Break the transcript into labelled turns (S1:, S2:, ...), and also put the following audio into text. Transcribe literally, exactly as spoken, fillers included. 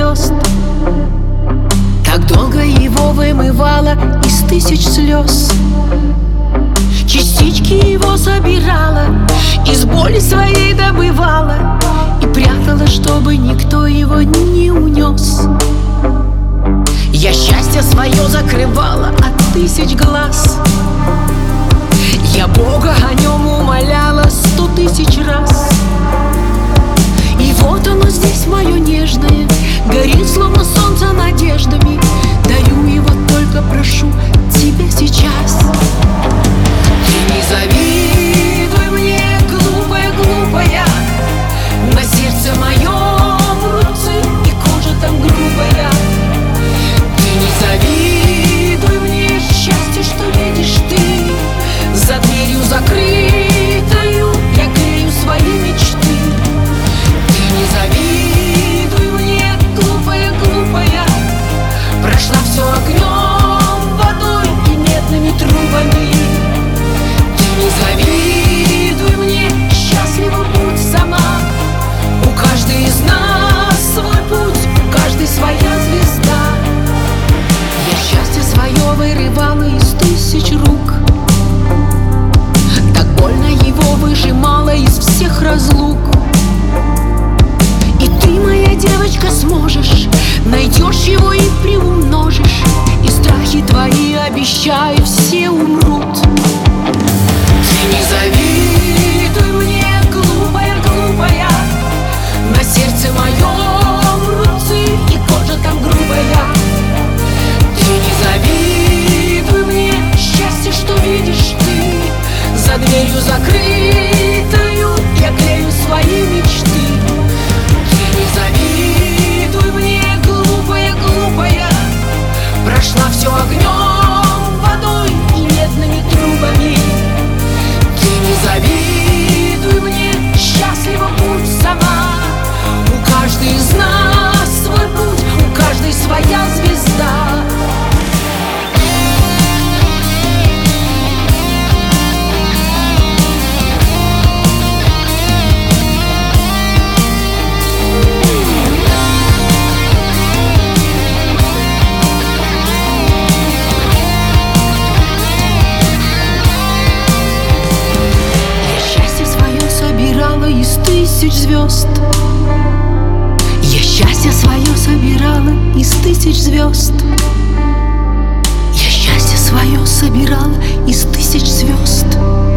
S1: звезд. Так долго его вымывала из тысяч слез. Частички его собирала, из боли своей добывала и прятала, чтобы никто его не унес. Я счастье свое закрывала от тысяч глаз. Я Бога о нем умоляла сто тысяч раз. И вот оно здесь, мое нежное, горит, словно солнце, надеждами. Дарю его, только прошу тебя сейчас. Ты не завидуй мне, глупая, глупая, на сердце моем руцы и кожа там грубая. Ты не завидуй мне счастье, что видишь ты. За дверью закрытою я грею свои мечты. Ты не завидуй мне, глупая, глупая, прошла все огнем, водой и медными трубами. Ты не завидуй мне, счастлива будь сама. У каждой из нас свой путь, у каждой своя звезда. Я счастье свое вырывала из тысяч рук, так больно его выжимала из всех разлук. И ты, моя девочка, сможешь, найдешь его и приумножишь, и страхи твои, обещаю, все умрут. Ты не завидуй мне, глупая, глупая, на сердце моем руцы и кожа там грубая. Ты не завидуй мне счастье, что видишь ты. За дверью закрытою я грею свои мечты. Ты не завидуй мне, глупая, глупая, прошла все огнем, водой и медными трубами. Ты не завидуй мне, счастлива будь сама. У каждой из нас свой путь, у каждой своя звезда. Из тысяч звезд. Я счастье свое собирала из тысяч звезд. Я счастье свое собирала из тысяч звезд.